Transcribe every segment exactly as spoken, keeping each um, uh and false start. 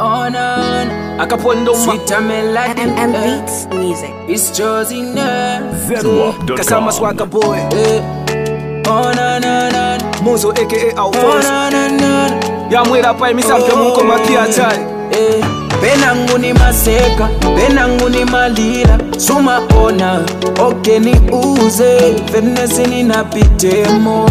on on Akapondo sweet melody M M Beats music. It's Josie Nerve Zedwap dot Kasama com. Swagga boy on on on on Mozo aka Our on Force on on on Yamwera pa imisampe munko makia chai eh Benangu ni maseka, benangu ni malira Suma ona, oke ni uze Venesi ni napitemo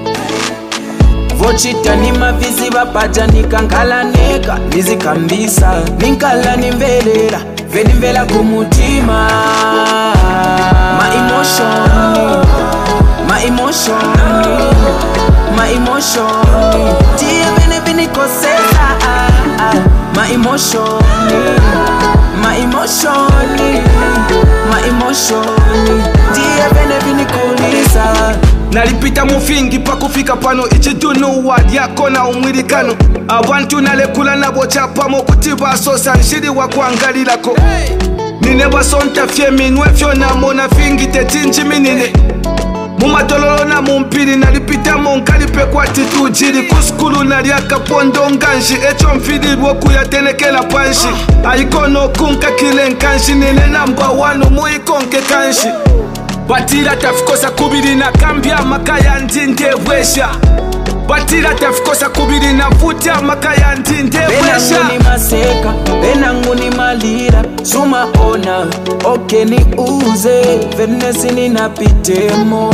Vochita ni mavizi bapaja nikankala neka Nizikambisa, ninkala nimvelera Veni mvela kumutima My emotion, my emotion My emotion Tia vene vini kosesa My emotion, my emotion, my emotion Tia vene vini kulisa Nalipita mufingi pa kufika pano ichidunu wadi yako na umwirikano Abantu nalekula nabo chapamo kutiba sosa nshiri wa kuangalilako Nineba sonta fye minwe fyo na mona fingi tetinji minine Mumatololo na mumpiri nalipita monkalipe kwa titujiri Kuskulu nali akapondo nganji echo mfidilwo kuyatenekela panshi Aikono kunka kile nkanshi nine namba wano muikonke kanshi Batira tafikosa kubiri na kambia makaya ndinde wesha Batira tafikosa kubiri na vutia makaya ndinde wesha Benangu ni maseka, benangu ni malira Suma ona, oke ni uze Venesi ni napitemo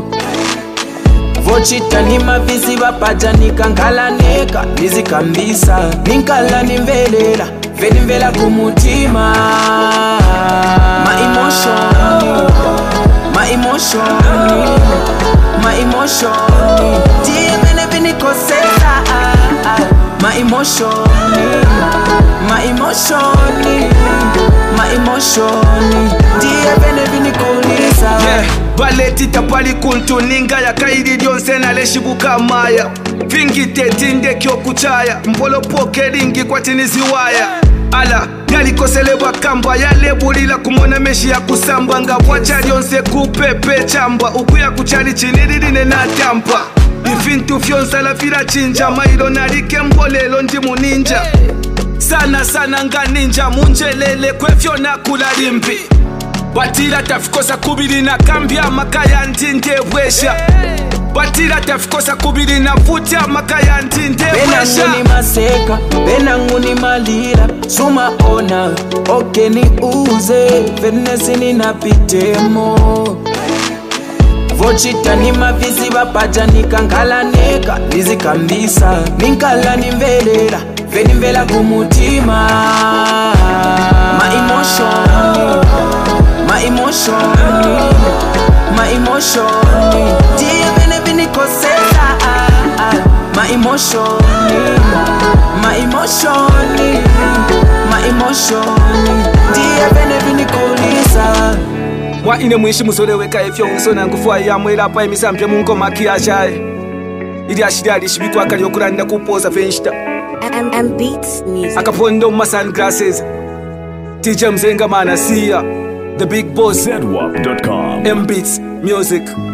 Vochita ni mavizi bapaja nikankala neka Nizikambisa, ninkala nimvelera Veni mvela kumutima My emotion My emotion, my emotion Tia vene vini kosesa My emotion, my emotion My emotion Tia vene vini kulisa Yeah, baleti tapali kuntu ninga ya kairi dionse na leshibuka maya Vingi tetinde kyo kuchaya Mbolo poke ringi kwa tiniziwaya Ala, yalikoselebwa kamba yalebulila kumona meshi ya kusamba nga bwacha lyonse kupepe chamba ukuya kuchali chinilirine na tampa Ifintu fyonsala fila chinja mailo nalike mbolelo ndi muninja Sana sana nga ninja munjelele kwefyo na kula limpi Batira tafikosa kubiri na kambia makaya ndinde wesha Batira tafikosa kubiri na vutia makaya ndinde wesha Benangu ni maseka, benangu ni malira Suma ona, oke ni uze Venesi ni napitemo Vochita ni mavizi bapaja nikankala neka Nizikambisa, ninkala nimvelera Veni mvela kumutima My emotion, my emotion My emotion Tia vene vini kosesa My emotion, my emotion My emotion Tia vene vini kulisa Wa ine mwishi muzole weka efyo unsona ngufuwa ya mwela pa imisampe munko makia chai Ili ashiri alishibikwa kali yokuranda kupoza venshita M M Beats music. Akapondo ma sunglasses T J Mzenga mana siya The big boss Zedwap dot com. M Beats music